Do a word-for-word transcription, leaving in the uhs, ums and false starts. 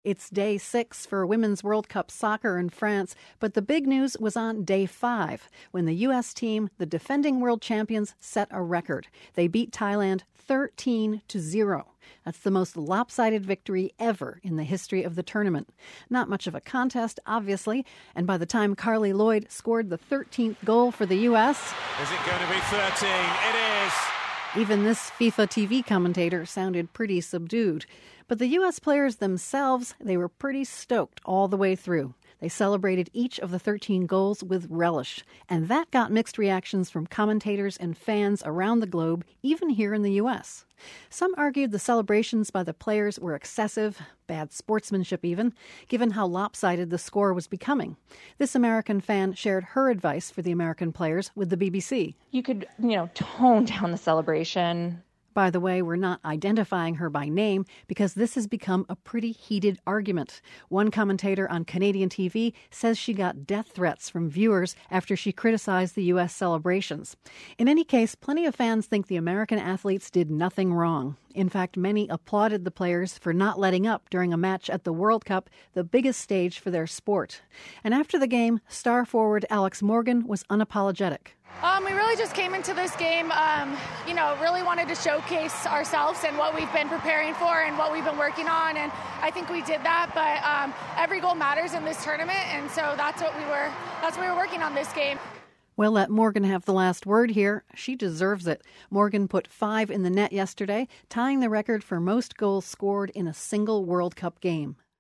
It's day six for Women's World Cup soccer in France, but the big news was on day five, when the U S team, the defending world champions, set a record. They beat Thailand thirteen to zero. That's the most lopsided victory ever in the history of the tournament. Not much of a contest, obviously, and by the time Carly Lloyd scored the thirteenth goal for the U S... Is it going to be thirteen? It is! Even this FIFA T V commentator sounded pretty subdued. But the U S players themselves, they were pretty stoked all the way through. They celebrated each of the thirteen goals with relish. And that got mixed reactions from commentators and fans around the globe, even here in the U S. Some argued the celebrations by the players were excessive, bad sportsmanship even, given how lopsided the score was becoming. This American fan shared her advice for the American players with the B B C. You could, you know, tone down the celebration. By the way, we're not identifying her by name because this has become a pretty heated argument. One commentator on Canadian T V says she got death threats from viewers after she criticized the U S celebrations. In any case, plenty of fans think the American athletes did nothing wrong. In fact, many applauded the players for not letting up during a match at the World Cup, the biggest stage for their sport. And after the game, star forward Alex Morgan was unapologetic. Um, we really just came into this game, um, you know, really wanted to showcase ourselves and what we've been preparing for and what we've been working on, and I think we did that. But um, every goal matters in this tournament, and so that's what we were. That's what we were working on this game. We'll let Morgan have the last word here. She deserves it. Morgan put five in the net yesterday, tying the record for most goals scored in a single World Cup game.